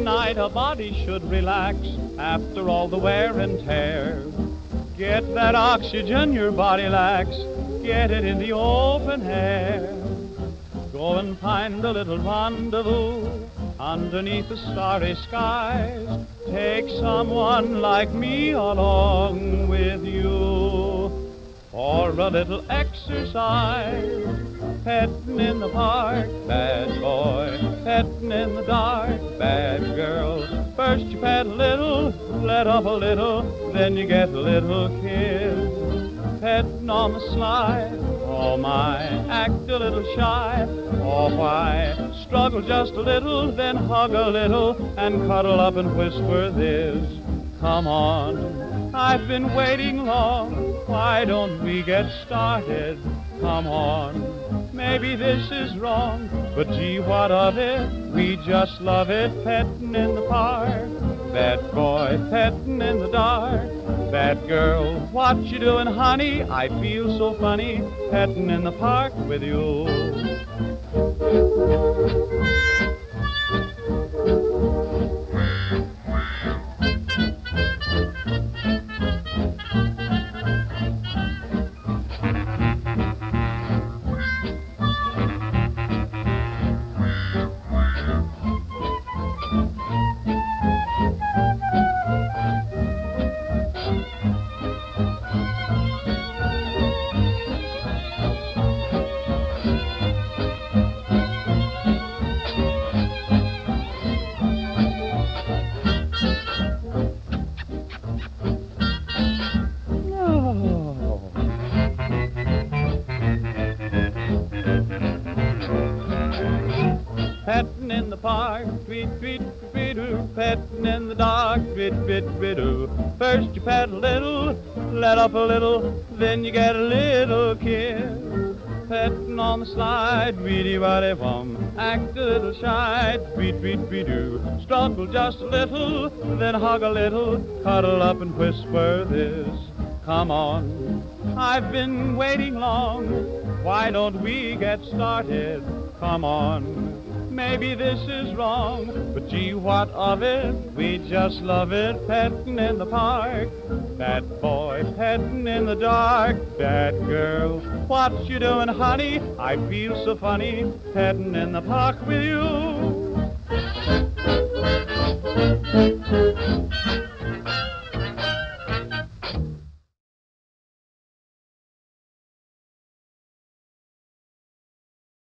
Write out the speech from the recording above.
night a body should relax after all the wear and tear. Get that oxygen your body lacks, get it in the open air. Go and find a little rendezvous underneath the starry skies. Take someone like me along with you for a little exercise. Petting in the park, bad boy. Petting in the dark, bad girl. First you pet a little, let up a little, then you get a little kiss. Petting on the slide, oh my, act a little shy. Oh why, struggle just a little, then hug a little, and cuddle up and whisper this. Come on, I've been waiting long, why don't we get started? Come on, maybe this is wrong, but gee, what of it? We just love it, petting in the park. Bad boy, petting in the dark. Bad girl, what you doing, honey? I feel so funny, petting in the park with you. Petting in the park, tweet, tweet, tweet-doo. Petting in the dark, tweet, tweet, tweet-doo. First you pet a little, let up a little, then you get a little kiss. Petting on the slide, weedy-waddy-wum, act a little shy, tweet, tweet, tweet-doo. Struggle just a little, then hug a little, cuddle up and whisper this. Come on, I've been waiting long, why don't we get started? Come on. Maybe this is wrong, but gee, what of it? We just love it, petting in the park. Bad boy, petting in the dark. Bad girl, what you doing, honey? I feel so funny, petting in the park with you.